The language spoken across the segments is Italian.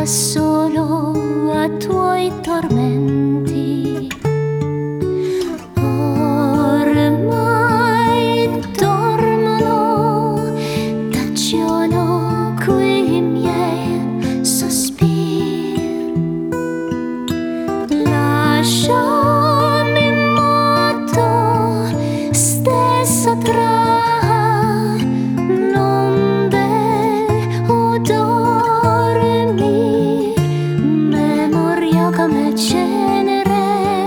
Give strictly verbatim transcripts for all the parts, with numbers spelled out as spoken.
da solo a tuoi tormenti. Ormai dormono, tacciono qui i miei sospiri. Lasciami morto stesso tra come cenere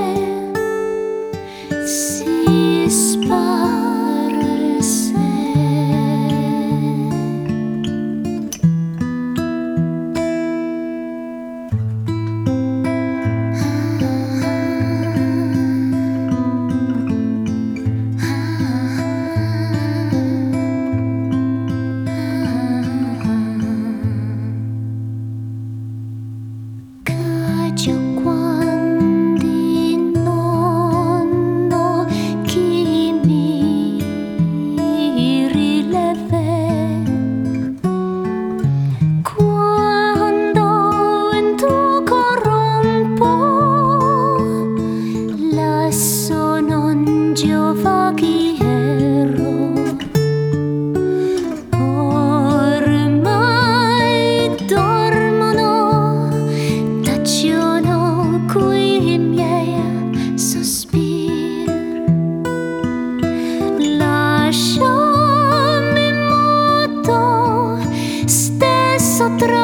si sparse. Quando non ho chi mi rileve, quando in tuo corrompo lasso non giova chi ero. Ormai dormono, tacciono qui i miei sospiri. Lasciami muto stesso tra